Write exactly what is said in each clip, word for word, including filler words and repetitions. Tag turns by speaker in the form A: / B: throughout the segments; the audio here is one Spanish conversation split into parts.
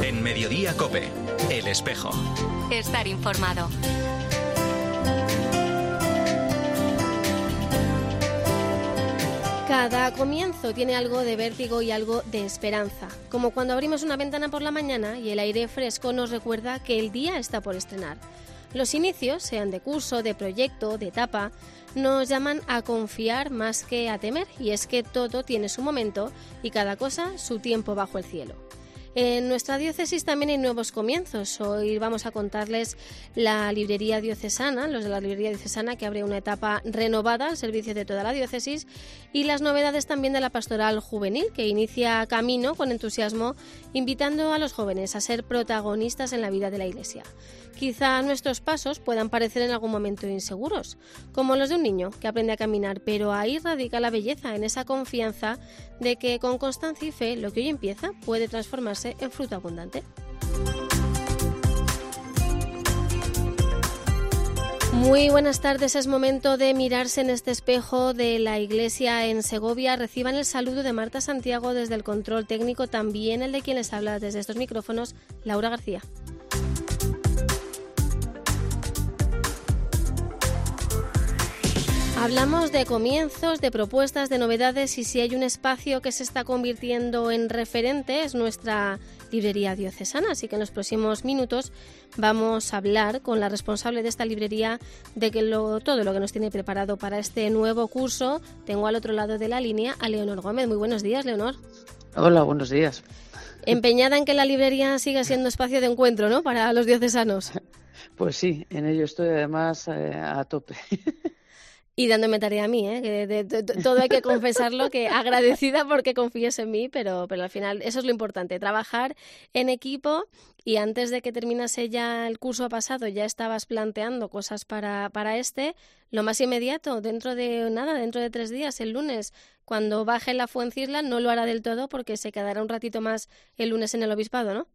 A: En Mediodía COPE, El Espejo.
B: Estar informado.
C: Cada comienzo tiene algo de vértigo y algo de esperanza, como cuando abrimos una ventana por la mañana y el aire fresco nos recuerda que el día está por estrenar. Los inicios, sean de curso, de proyecto, de etapa, nos llaman a confiar más que a temer, y es que todo tiene su momento y cada cosa su tiempo bajo el cielo. En nuestra diócesis también hay nuevos comienzos. Hoy vamos a contarles la librería diocesana, los de la librería diocesana, que abre una etapa renovada al servicio de toda la diócesis, y las novedades también de la pastoral juvenil, que inicia camino con entusiasmo, invitando a los jóvenes a ser protagonistas en la vida de la Iglesia. Quizá nuestros pasos puedan parecer en algún momento inseguros, como los de un niño que aprende a caminar, pero ahí radica la belleza, en esa confianza de que con constancia y fe lo que hoy empieza puede transformarse en fruto abundante. Muy buenas tardes, es momento de mirarse en este espejo de la Iglesia en Segovia. Reciban el saludo de Marta Santiago desde el control técnico, también el de quien les habla desde estos micrófonos, Laura García. Hablamos de comienzos, de propuestas, de novedades, y si hay un espacio que se está convirtiendo en referente es nuestra librería diocesana. Así que en los próximos minutos vamos a hablar con la responsable de esta librería de que lo, todo lo que nos tiene preparado para este nuevo curso. Tengo al otro lado de la línea a Leonor Gómez. Muy buenos días, Leonor.
D: Hola, buenos días.
C: Empeñada en que la librería siga siendo espacio de encuentro, ¿no?, para los diocesanos.
D: Pues sí, en ello estoy además eh, a tope.
C: Y dándome tarea a mí, ¿eh? Que de, de, de, todo hay que confesarlo, que agradecida porque confíes en mí, pero, pero al final eso es lo importante, trabajar en equipo. Y antes de que terminase ya el curso pasado, ya estabas planteando cosas para, para este. Lo más inmediato, dentro de nada, dentro de tres días, el lunes, cuando baje la Fuencisla, no lo hará del todo porque se quedará un ratito más el lunes en el obispado, ¿no?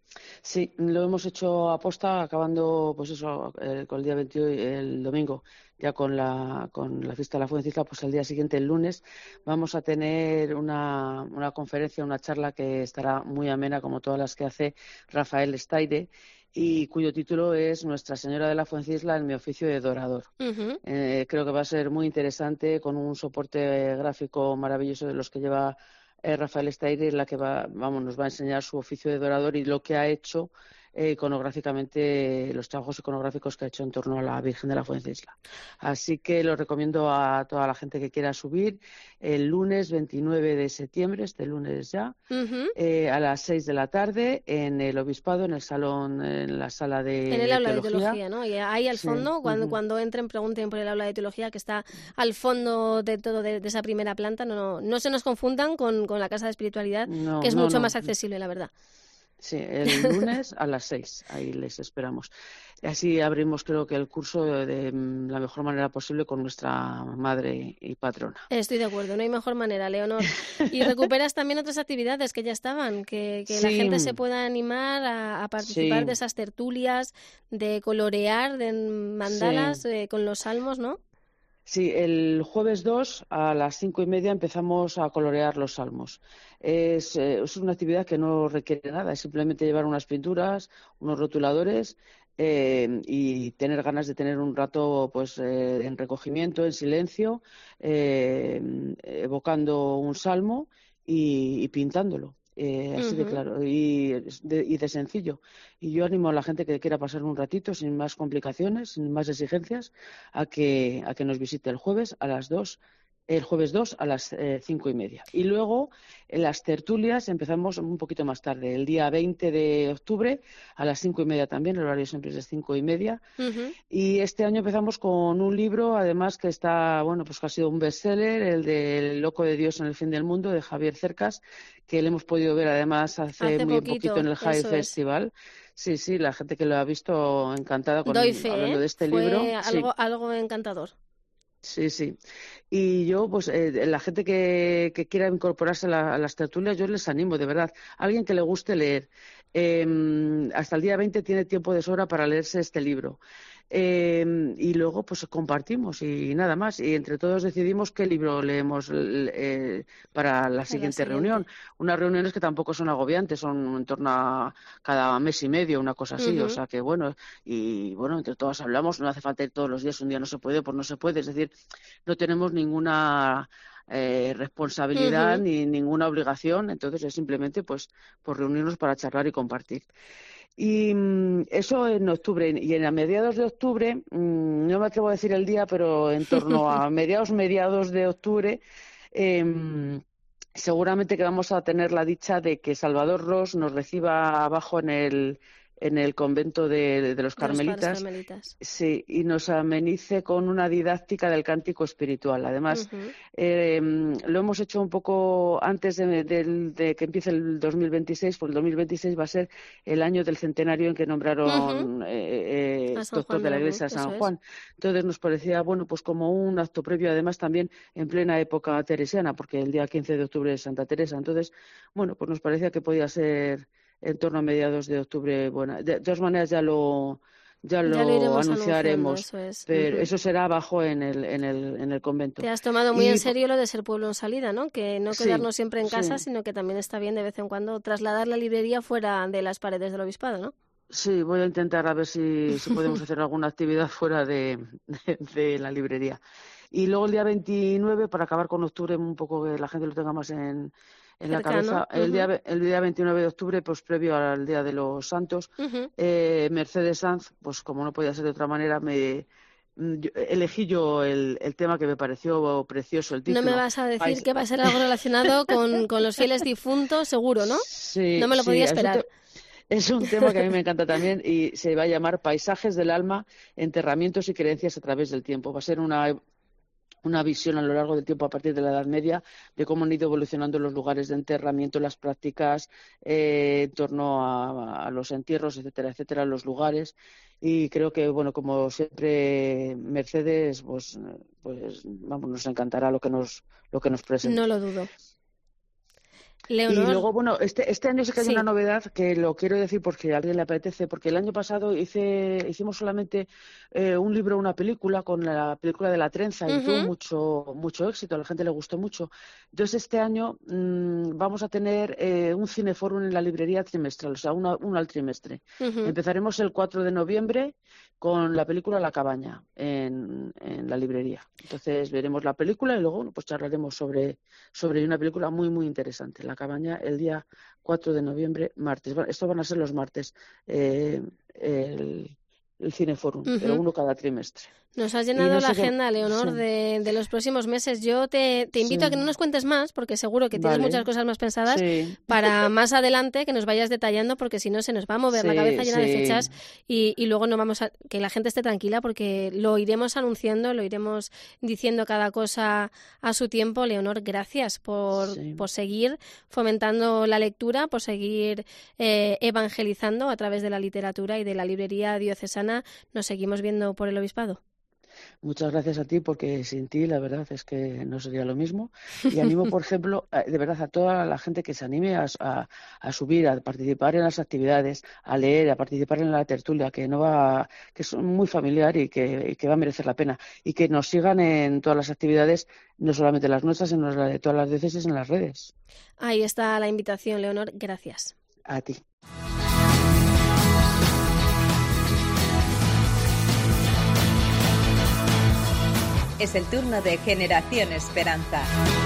D: Sí, lo hemos hecho a posta, acabando pues eso el, con el día veintiocho, el domingo, ya con la con la fiesta de la Fuencisla. Pues el día siguiente, el lunes, vamos a tener una, una conferencia, una charla que estará muy amena, como todas las que hace Rafael Estaire, y cuyo título es Nuestra Señora de la Fuencisla en mi oficio de dorador. Uh-huh. Eh, creo que va a ser muy interesante, con un soporte gráfico maravilloso de los que lleva Rafael Estaire, la que va, vamos, nos va a enseñar su oficio de dorador y lo que ha hecho eh, iconográficamente, los trabajos iconográficos que ha hecho en torno a la Virgen de la Fuencisla. Así que lo recomiendo a toda la gente que quiera subir el lunes veintinueve de septiembre, este lunes ya, uh-huh. eh, a las seis de la tarde en el obispado, en el salón, en la sala de
C: En el aula
D: teología.
C: de teología, ¿no? Y ahí al fondo, sí. cuando, uh-huh. cuando entren, pregunten por el aula de teología, que está al fondo de todo, de, de esa primera planta. No, no, no se nos confundan con, con la casa de espiritualidad, no, que es no, mucho no. más accesible, la verdad.
D: Sí, el lunes a las seis, ahí les esperamos. Así abrimos, creo que el curso de, de la mejor manera posible con nuestra madre y patrona.
C: Estoy de acuerdo, no hay mejor manera, Leonor. Y recuperas también otras actividades que ya estaban, que, que sí. la gente se pueda animar a, a participar sí. de esas tertulias, de colorear, de mandalas sí. eh, con los salmos, ¿no?
D: Sí, el jueves dos a las cinco y media empezamos a colorear los salmos. Es, eh, es una actividad que no requiere nada, es simplemente llevar unas pinturas, unos rotuladores eh, y tener ganas de tener un rato pues eh, en recogimiento, en silencio, eh, evocando un salmo y, y pintándolo. Eh, así uh-huh. de claro y de, y de sencillo. Y yo animo a la gente que quiera pasar un ratito sin más complicaciones, sin más exigencias, a que a que nos visite el jueves a las dos, el jueves dos a las eh, cinco y media. Y luego en las tertulias empezamos un poquito más tarde, el día veinte de octubre a las cinco y media también, el horario siempre es de cinco y media. Uh-huh. Y este año empezamos con un libro, además, que está, bueno, pues que ha sido un bestseller, el de El loco de Dios en el fin del mundo, de Javier Cercas, que le hemos podido ver además hace, hace muy poquito, poquito en el Jaén Festival. Sí, sí, la gente que lo ha visto encantada con
C: Doy fe,
D: hablando
C: ¿eh?
D: de este
C: Fue
D: libro.
C: Algo,
D: sí.
C: algo encantador.
D: Sí, sí. Y yo, pues, eh, la gente que, que quiera incorporarse a, la, a las tertulias, yo les animo, de verdad. Alguien que le guste leer. Eh, hasta el día veinte tiene tiempo de sobra para leerse este libro. Eh, y luego pues compartimos y nada más. Y entre todos decidimos qué libro leemos eh, para la siguiente,
C: siguiente
D: reunión. Unas reuniones que tampoco son agobiantes, son en torno a cada mes y medio, una cosa así.
C: Uh-huh.
D: O sea que bueno, y bueno, entre todos hablamos, no hace falta ir todos los días, un día no se puede, pues no se puede. Es decir, no tenemos ninguna eh, responsabilidad uh-huh. ni ninguna obligación, entonces es simplemente pues, pues reunirnos para charlar y compartir. Y eso en octubre. Y en a mediados de octubre, mmm, no me atrevo a decir el día, pero en torno a mediados, mediados de octubre, eh, seguramente que vamos a tener la dicha de que Salvador Ros nos reciba abajo en el en el convento de, de los carmelitas,
C: de los carmelitas.
D: Sí, y nos amenice con una didáctica del cántico espiritual. Además, uh-huh. eh, lo hemos hecho un poco antes de, de, de que empiece el dos mil veintiséis, porque el dos mil veintiséis va a ser el año del centenario en que nombraron uh-huh. eh, eh, doctor de la Iglesia de San Juan. Entonces nos parecía, bueno, pues como un acto previo, además también en plena época teresiana, porque el día quince de octubre es Santa Teresa. Entonces, bueno, pues nos parecía que podía ser en torno a mediados de octubre. Bueno, de, de todas maneras ya lo ya lo,
C: ya lo
D: anunciaremos,
C: eso es.
D: pero
C: uh-huh.
D: eso será abajo en el en el en el convento.
C: Te has tomado muy
D: y,
C: en serio lo de ser pueblo en salida, ¿no? Que no quedarnos
D: sí,
C: siempre en casa,
D: sí.
C: sino que también está bien de vez en cuando trasladar la librería fuera de las paredes del obispado, ¿no?
D: Sí, voy a intentar a ver si, si podemos hacer alguna actividad fuera de, de, de la librería. Y luego el día veintinueve, para acabar con octubre, un poco que la gente lo tenga más en en
C: Cercano,
D: la cabeza,
C: uh-huh.
D: el día el día veintinueve de octubre, pues previo al Día de los Santos,
C: uh-huh.
D: eh, Mercedes Sanz, pues como no podía ser de otra manera, me yo, elegí yo el, el tema que me pareció precioso, el título.
C: No me vas a decir
D: Pais...
C: que va a ser algo relacionado con, con los fieles difuntos, seguro, ¿no?
D: Sí,
C: no me lo
D: sí,
C: podía esperar.
D: Es un tema que a mí me encanta también y se va a llamar Paisajes del alma, enterramientos y creencias a través del tiempo. Va a ser una una visión a lo largo del tiempo a partir de la Edad Media de cómo han ido evolucionando los lugares de enterramiento, las prácticas eh, en torno a, a los entierros, etcétera, etcétera, los lugares. Y creo que, bueno, como siempre, Mercedes, pues, pues vamos, nos encantará lo que nos, lo que nos presenta.
C: No lo dudo. Leonor.
D: Y luego, bueno, este, este año sí que hay
C: sí.
D: una novedad que lo quiero decir porque a alguien le apetece, porque el año pasado hice, hicimos solamente eh, un libro, una película, con la película de La Trenza,
C: uh-huh.
D: y tuvo mucho, mucho éxito, a la gente le gustó mucho. Entonces, este año mmm, vamos a tener eh, un cineforum en la librería trimestral, o sea, una, uno al trimestre. Uh-huh. Empezaremos el cuatro de noviembre con la película La Cabaña en, en la librería. Entonces, veremos la película y luego bueno, pues charlaremos sobre, sobre una película muy, muy interesante, La Cabaña, el día cuatro de noviembre, martes. Estos van a ser los martes, eh, el, el Cineforum, uh-huh. pero uno cada trimestre.
C: Nos has llenado no la agenda,
D: qué...
C: Leonor, sí. de, de los próximos meses. Yo te, te invito sí. a que no nos cuentes más, porque seguro que tienes
D: vale.
C: muchas cosas más pensadas,
D: sí.
C: para más adelante que nos vayas detallando, porque si no se nos va a mover
D: sí,
C: la cabeza llena
D: sí.
C: de fechas y, y luego no vamos a... Que la gente esté tranquila, porque lo iremos anunciando, lo iremos diciendo cada cosa a su tiempo. Leonor, gracias por,
D: sí.
C: por seguir fomentando la lectura, por seguir eh, evangelizando a través de la literatura y de la librería diocesana. Nos seguimos viendo por el obispado.
D: Muchas gracias a ti, porque sin ti la verdad es que no sería lo mismo. Y animo, por ejemplo, de verdad a toda la gente que se anime a, a, a subir, a participar en las actividades, a leer, a participar en la tertulia, que no va, que es muy familiar y que, y que va a merecer la pena. Y que nos sigan en todas las actividades, no solamente las nuestras, sino las de todas las diócesis en las redes.
C: Ahí está la invitación, Leonor. Gracias.
D: A ti.
E: Es el turno de Generación Esperanza.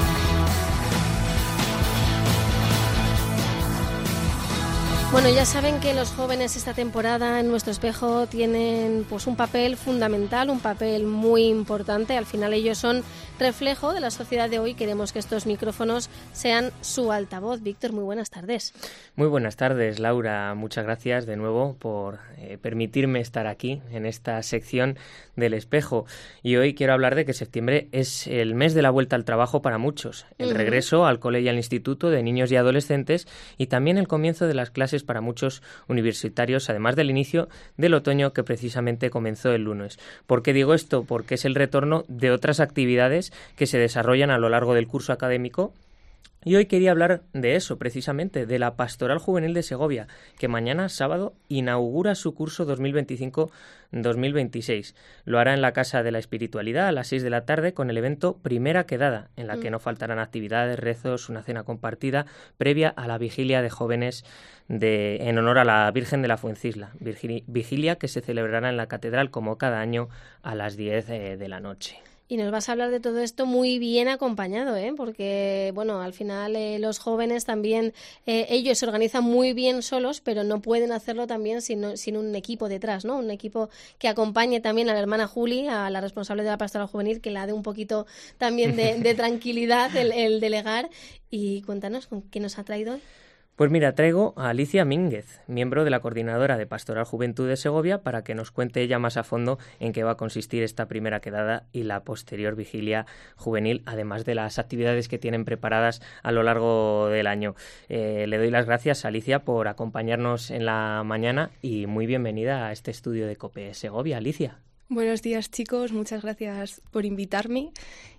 C: Bueno, ya saben que los jóvenes esta temporada en Nuestro Espejo tienen pues un papel fundamental, un papel muy importante. Al final ellos son reflejo de la sociedad de hoy. Queremos que estos micrófonos sean su altavoz. Víctor, muy buenas tardes.
F: Muy buenas tardes, Laura. Muchas gracias de nuevo por eh, permitirme estar aquí en esta sección del Espejo. Y hoy quiero hablar de que septiembre es el mes de la vuelta al trabajo para muchos, el uh-huh. regreso al cole y al instituto de niños y adolescentes y también el comienzo de las clases para muchos universitarios, además del inicio del otoño que precisamente comenzó el lunes. ¿Por qué digo esto? Porque es el retorno de otras actividades que se desarrollan a lo largo del curso académico Y hoy quería hablar de eso, precisamente, de la Pastoral Juvenil de Segovia, que mañana, sábado, inaugura su curso dos mil veinticinco dos mil veintiséis. Lo hará en la Casa de la Espiritualidad a las seis de la tarde con el evento Primera Quedada, en la que no faltarán actividades, rezos, una cena compartida previa a la vigilia de jóvenes de, en honor a la Virgen de la Fuencisla. Vigilia que se celebrará en la Catedral como cada año a las diez eh, de la noche.
C: Y nos vas a hablar de todo esto muy bien acompañado, ¿eh? Porque, bueno, al final eh, los jóvenes también, eh, ellos se organizan muy bien solos, pero no pueden hacerlo también sin, sin un equipo detrás, ¿no? Un equipo que acompañe también a la hermana Juli, a la responsable de la Pastoral Juvenil, que la dé un poquito también de, de tranquilidad el, el delegar. Y cuéntanos, ¿con qué nos ha traído hoy?
F: Pues mira, traigo a Alicia Mínguez, miembro de la Coordinadora de Pastoral Juventud de Segovia, para que nos cuente ella más a fondo en qué va a consistir esta primera quedada y la posterior vigilia juvenil, además de las actividades que tienen preparadas a lo largo del año. Eh, le doy las gracias a Alicia por acompañarnos en la mañana y muy bienvenida a este estudio de COPE Segovia. Alicia.
G: Buenos días, chicos. Muchas gracias por invitarme.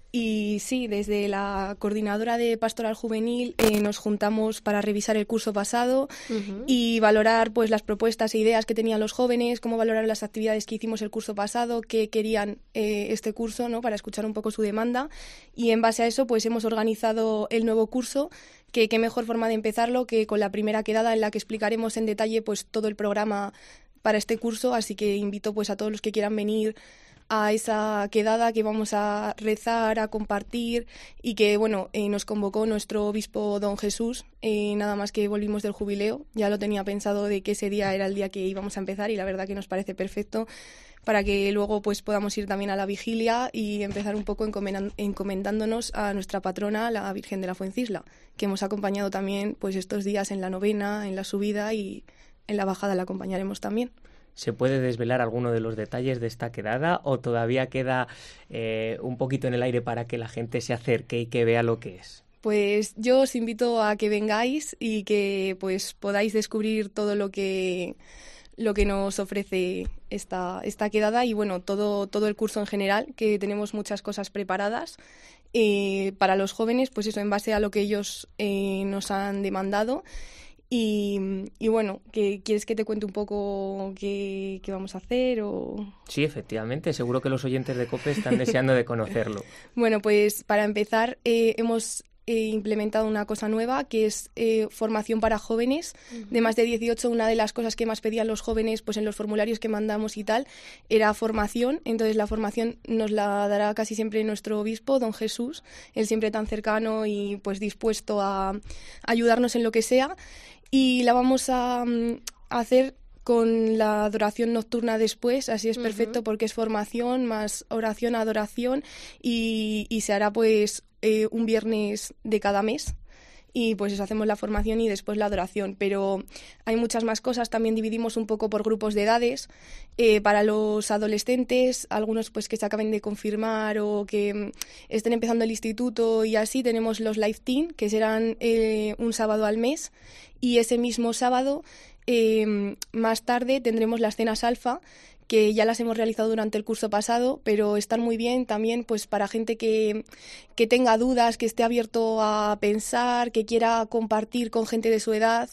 G: Y sí, desde la Coordinadora de Pastoral Juvenil eh, nos juntamos para revisar el curso pasado uh-huh. y valorar pues las propuestas e ideas que tenían los jóvenes, cómo valorar las actividades que hicimos el curso pasado, qué querían eh, este curso, ¿no? Para escuchar un poco su demanda. Y en base a eso pues hemos organizado el nuevo curso, que qué mejor forma de empezarlo que con la primera quedada en la que explicaremos en detalle pues todo el programa para este curso. Así que invito pues a todos los que quieran venir a esa quedada, que vamos a rezar, a compartir, y que bueno eh, nos convocó nuestro obispo don Jesús, eh, nada más que volvimos del jubileo. Ya lo tenía pensado de que ese día era el día que íbamos a empezar y la verdad que nos parece perfecto para que luego pues podamos ir también a la vigilia y empezar un poco encomendándonos a nuestra patrona, la Virgen de la Fuencisla, que hemos acompañado también pues estos días en la novena, en la subida, y en la bajada la acompañaremos también.
F: ¿Se puede desvelar alguno de los detalles de esta quedada o todavía queda eh, un poquito en el aire para que la gente se acerque y que vea lo que es?
G: Pues yo os invito a que vengáis y que pues podáis descubrir todo lo que lo que nos ofrece esta, esta quedada y bueno, todo, todo el curso en general, que tenemos muchas cosas preparadas eh, para los jóvenes, pues eso, en base a lo que ellos eh, nos han demandado. Y, y bueno, ¿qué, ¿quieres que te cuente un poco qué, qué vamos a hacer? O...
F: Sí, efectivamente, seguro que los oyentes de COPE están deseando de conocerlo.
G: Bueno, pues para empezar eh, hemos eh, implementado una cosa nueva, que es eh, formación para jóvenes uh-huh. de más de dieciocho. Una de las cosas que más pedían los jóvenes pues en los formularios que mandamos y tal era formación. Entonces la formación nos la dará casi siempre nuestro obispo, don Jesús, él siempre tan cercano y pues dispuesto a ayudarnos en lo que sea. Y la vamos a, a hacer con la adoración nocturna después, así es perfecto uh-huh. porque es formación más oración, adoración y, y se hará pues eh, un viernes de cada mes. Y pues eso, hacemos la formación y después la adoración. Pero hay muchas más cosas, también dividimos un poco por grupos de edades. Eh, para los adolescentes, algunos pues que se acaben de confirmar o que estén empezando el instituto y así, tenemos los Life Teen, que serán eh, un sábado al mes. Y ese mismo sábado, eh, más tarde, tendremos las cenas alfa, que ya las hemos realizado durante el curso pasado, pero están muy bien también pues para gente que, que tenga dudas, que esté abierto a pensar, que quiera compartir con gente de su edad.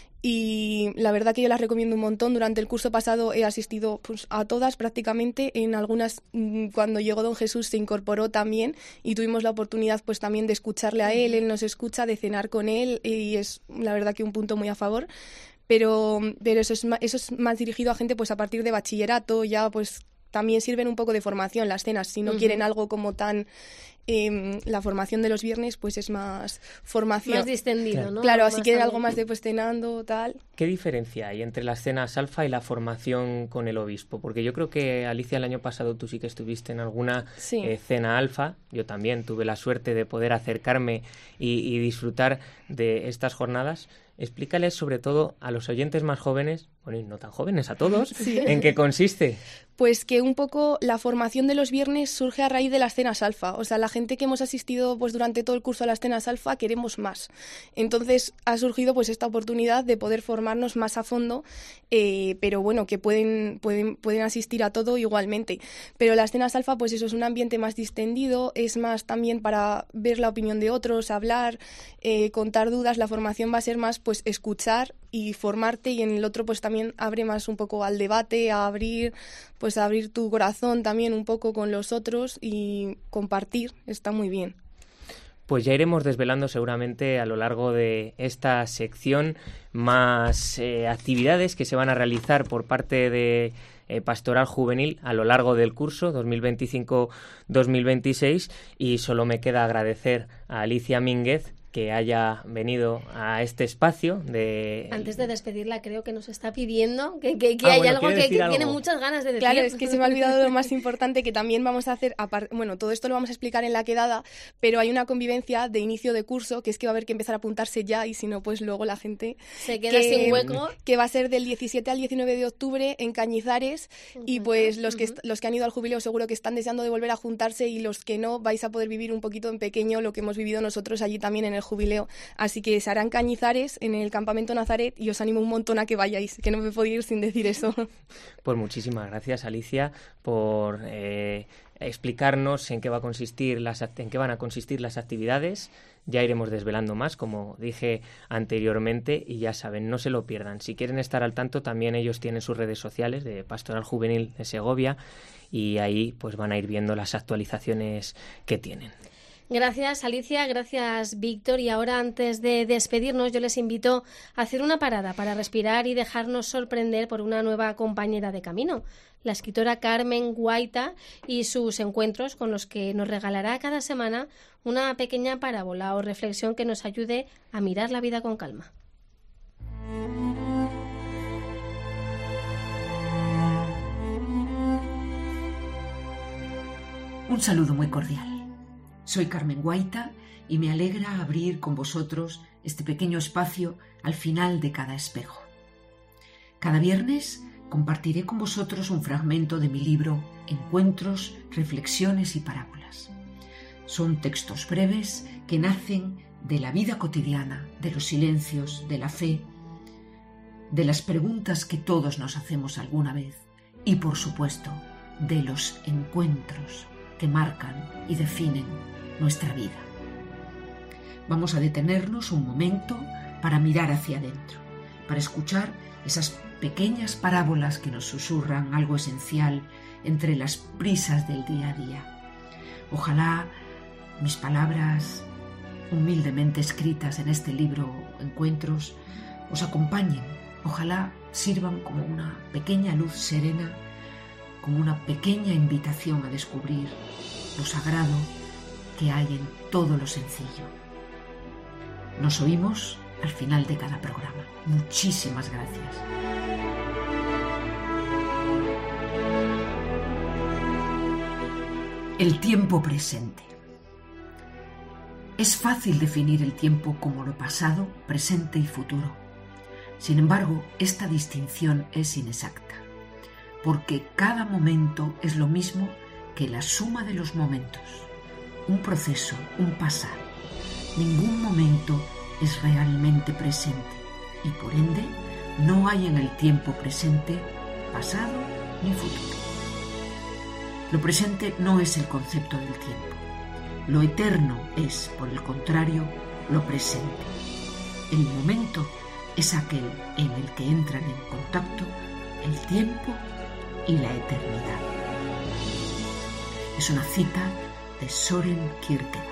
G: Y la verdad que yo las recomiendo un montón. Durante el curso pasado he asistido pues, a todas prácticamente. En algunas, cuando llegó don Jesús, se incorporó también y tuvimos la oportunidad pues también de escucharle a él. Él nos escucha, de cenar con él y es la verdad que un punto muy a favor. Pero, pero eso es más, eso es más dirigido a gente pues a partir de bachillerato. Ya pues también sirven un poco de formación las cenas. Si no uh-huh. quieren algo como tan... Eh, la formación de los viernes pues es más formación.
C: Más distendido, claro. ¿no?
G: Claro,
C: más
G: si quieren
C: también.
G: Algo más de pues cenando, tal.
F: ¿Qué diferencia hay entre las cenas alfa y la formación con el obispo? Porque yo creo que, Alicia, el año pasado tú sí que estuviste en alguna
G: sí.
F: eh, cena alfa. Yo también tuve la suerte de poder acercarme y, y disfrutar de estas jornadas. Explícales sobre todo a los oyentes más jóvenes, bueno, y no tan jóvenes, a todos, sí. ¿en qué consiste?
G: Pues que un poco la formación de los viernes surge a raíz de las cenas alfa. O sea, la, gente que hemos asistido pues durante todo el curso a las cenas alfa queremos más. Entonces ha surgido pues esta oportunidad de poder formarnos más a fondo, eh, pero bueno, que pueden, pueden, pueden asistir a todo igualmente. Pero las cenas alfa, pues eso, es un ambiente más distendido, es más también para ver la opinión de otros, hablar, eh, contar dudas. La formación va a ser más pues escuchar y formarte, y en el otro pues también abre más un poco al debate, a abrir, pues a abrir tu corazón también un poco con los otros y compartir. Está muy bien.
F: Pues ya iremos desvelando seguramente a lo largo de esta sección más eh, actividades que se van a realizar por parte de eh, Pastoral Juvenil a lo largo del curso dos mil veinticinco dos mil veintiséis, y solo me queda agradecer a Alicia Mínguez que haya venido a este espacio. De...
C: Antes de despedirla, creo que nos está pidiendo que, que, que
F: ah,
C: hay
F: bueno,
C: algo que, que
F: algo.
C: tiene muchas ganas de decir.
G: Claro, es que se me ha olvidado lo más importante, que también vamos a hacer, apart- bueno, todo esto lo vamos a explicar en la quedada, pero hay una convivencia de inicio de curso, que es que va a haber que empezar a apuntarse ya, y si no, pues luego la gente
C: se queda
G: que,
C: sin hueco.
G: Que va a ser del diecisiete al diecinueve de octubre en Cañizares, uh-huh. y pues los que, uh-huh. los que han ido al jubileo seguro que están deseando de volver a juntarse, y los que no, vais a poder vivir un poquito en pequeño lo que hemos vivido nosotros allí también en el jubileo. Así que se harán Cañizares en el Campamento Nazaret, y os animo un montón a que vayáis, que no me puedo ir sin decir eso.
F: Pues muchísimas gracias, Alicia, por eh, explicarnos en qué va a consistir las en qué van a consistir las actividades. Ya iremos desvelando más, como dije anteriormente, y ya saben, no se lo pierdan. Si quieren estar al tanto, también ellos tienen sus redes sociales de Pastoral Juvenil de Segovia, y ahí pues van a ir viendo las actualizaciones que tienen.
C: Gracias, Alicia, gracias, Víctor. Y ahora, antes de despedirnos, yo les invito a hacer una parada para respirar y dejarnos sorprender por una nueva compañera de camino, la escritora Carmen Guaita, y sus encuentros, con los que nos regalará cada semana una pequeña parábola o reflexión que nos ayude a mirar la vida con calma.
H: Un saludo muy cordial. Soy Carmen Guaita y me alegra abrir con vosotros este pequeño espacio al final de cada espejo. Cada viernes compartiré con vosotros un fragmento de mi libro Encuentros, Reflexiones y Parábolas. Son textos breves que nacen de la vida cotidiana, de los silencios, de la fe, de las preguntas que todos nos hacemos alguna vez y, por supuesto, de los encuentros que marcan y definen nuestra vida. Vamos a detenernos un momento para mirar hacia adentro, para escuchar esas pequeñas parábolas que nos susurran algo esencial entre las prisas del día a día. Ojalá mis palabras humildemente escritas en este libro Encuentros os acompañen, ojalá sirvan como una pequeña luz serena, como una pequeña invitación a descubrir lo sagrado que hay en todo lo sencillo. Nos oímos al final de cada programa. Muchísimas gracias. El tiempo presente. Es fácil definir el tiempo como lo pasado, presente y futuro. Sin embargo, esta distinción es inexacta, porque cada momento es lo mismo que la suma de los momentos. Un proceso, un pasar. Ningún momento es realmente presente y por ende no hay en el tiempo presente pasado ni futuro. Lo presente no es el concepto del tiempo. Lo eterno es, por el contrario, lo presente. El momento es aquel en el que entran en contacto el tiempo y la eternidad. Es una cita de Søren Kierkegaard.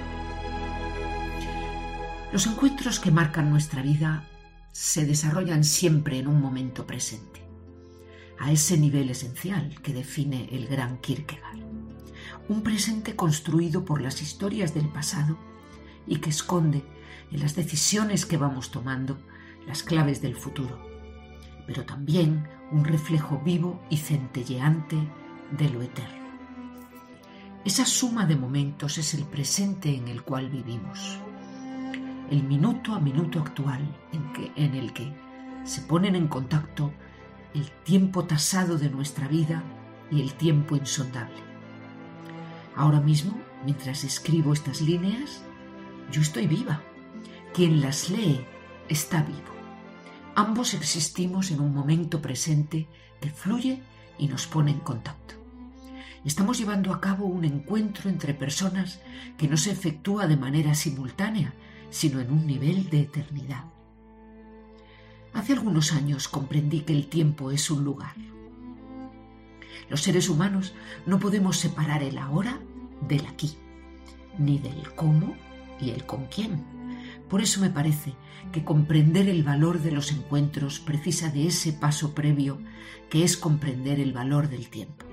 H: Los encuentros que marcan nuestra vida se desarrollan siempre en un momento presente, a ese nivel esencial que define el gran Kierkegaard. Un presente construido por las historias del pasado y que esconde en las decisiones que vamos tomando las claves del futuro, pero también un reflejo vivo y centelleante de lo eterno. Esa suma de momentos es el presente en el cual vivimos, el minuto a minuto actual en, que, en el que se ponen en contacto el tiempo tasado de nuestra vida y el tiempo insondable. Ahora mismo Mientras escribo estas líneas, yo estoy viva. Quien las lee está vivo. Ambos existimos en un momento presente que fluye y nos pone en contacto. Estamos llevando a cabo un encuentro entre personas que no se efectúa de manera simultánea, sino en un nivel de eternidad. Hace algunos años comprendí que el tiempo es un lugar. Los seres humanos no podemos separar el ahora del aquí, ni del cómo y el con quién. Por eso me parece que comprender el valor de los encuentros precisa de ese paso previo que es comprender el valor del tiempo.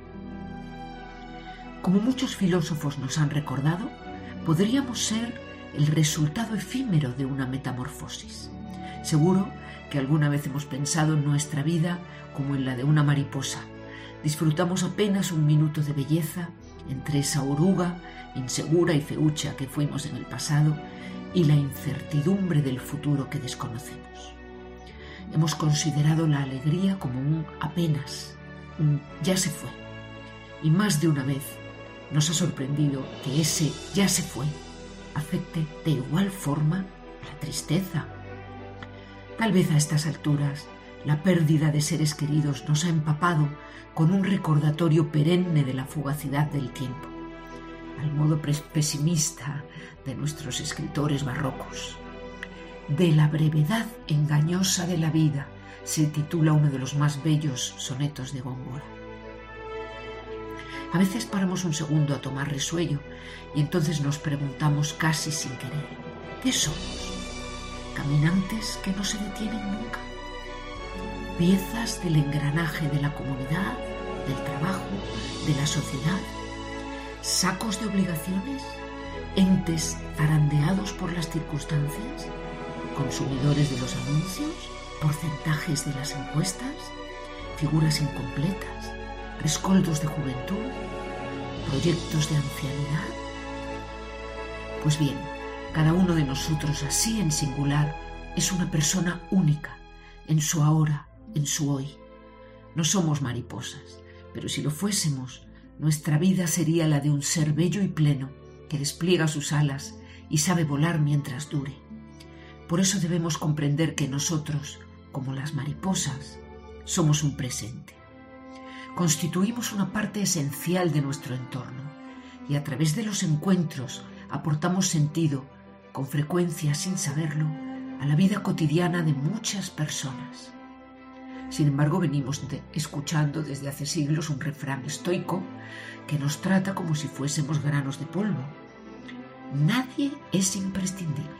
H: Como muchos filósofos nos han recordado, podríamos ser el resultado efímero de una metamorfosis. Seguro que alguna vez hemos pensado en nuestra vida como en la de una mariposa. Disfrutamos apenas un minuto de belleza entre esa oruga insegura y feucha que fuimos en el pasado y la incertidumbre del futuro que desconocemos. Hemos considerado la alegría como un apenas, un ya se fue. Y más de una vez nos ha sorprendido que ese ya se fue afecte de igual forma a la tristeza. Tal vez a estas alturas la pérdida de seres queridos nos ha empapado con un recordatorio perenne de la fugacidad del tiempo, al modo pesimista de nuestros escritores barrocos. De la brevedad engañosa de la vida se titula uno de los más bellos sonetos de Góngora. A veces paramos un segundo a tomar resuello y entonces nos preguntamos casi sin querer, ¿qué somos? ¿Caminantes que no se detienen nunca? ¿Piezas del engranaje de la comunidad, del trabajo, de la sociedad? ¿Sacos de obligaciones? ¿Entes zarandeados por las circunstancias? ¿Consumidores de los anuncios? ¿Porcentajes de las encuestas? ¿Figuras incompletas? ¿Rescoldos de juventud? ¿Proyectos de ancianidad? Pues bien, cada uno de nosotros, así en singular, es una persona única, en su ahora, en su hoy. No somos mariposas, pero si lo fuésemos, nuestra vida sería la de un ser bello y pleno, que despliega sus alas y sabe volar mientras dure. Por eso debemos comprender que nosotros, como las mariposas, somos un presente. Constituimos una parte esencial de nuestro entorno y a través de los encuentros aportamos sentido, con frecuencia sin saberlo, a la vida cotidiana de muchas personas. Sin embargo, venimos de, escuchando desde hace siglos un refrán estoico que nos trata como si fuésemos granos de polvo. Nadie es imprescindible.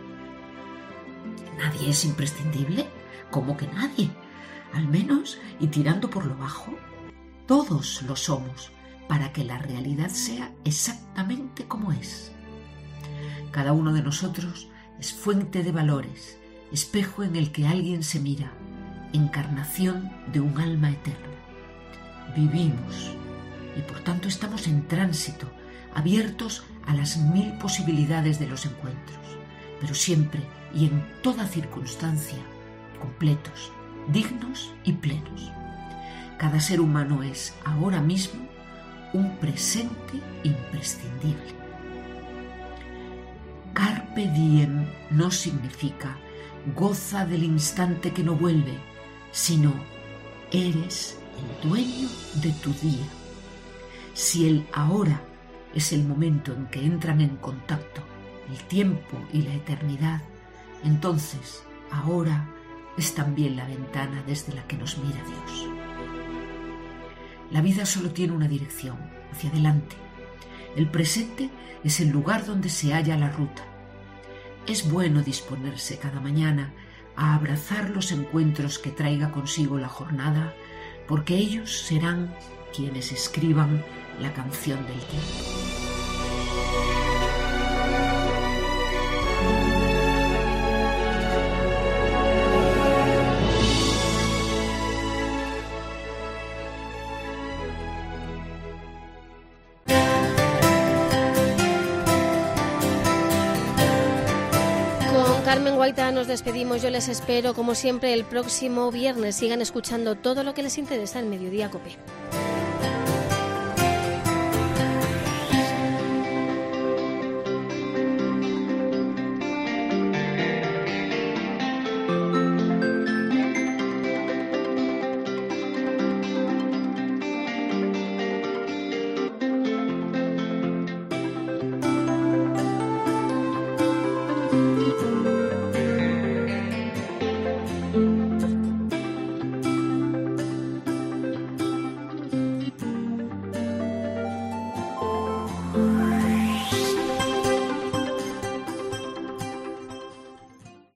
H: ¿Nadie es imprescindible? ¿Cómo que nadie? Al menos, y tirando por lo bajo, todos lo somos para que la realidad sea exactamente como es. Cada uno de nosotros es fuente de valores, espejo en el que alguien se mira, encarnación de un alma eterna. Vivimos y por tanto estamos en tránsito, abiertos a las mil posibilidades de los encuentros, pero siempre y en toda circunstancia, completos, dignos y plenos. Cada ser humano es ahora mismo un presente imprescindible. Carpe diem no significa goza del instante que no vuelve, sino eres el dueño de tu día. Si el ahora es el momento en que entran en contacto el tiempo y la eternidad, entonces ahora es también la ventana desde la que nos mira Dios. La vida solo tiene una dirección, hacia adelante. El presente es el lugar donde se halla la ruta. Es bueno disponerse cada mañana a abrazar los encuentros que traiga consigo la jornada, porque ellos serán quienes escriban la canción del tiempo.
C: Carmen Guaita, nos despedimos. Yo les espero, como siempre, el próximo viernes. Sigan escuchando todo lo que les interesa en Mediodía COPE.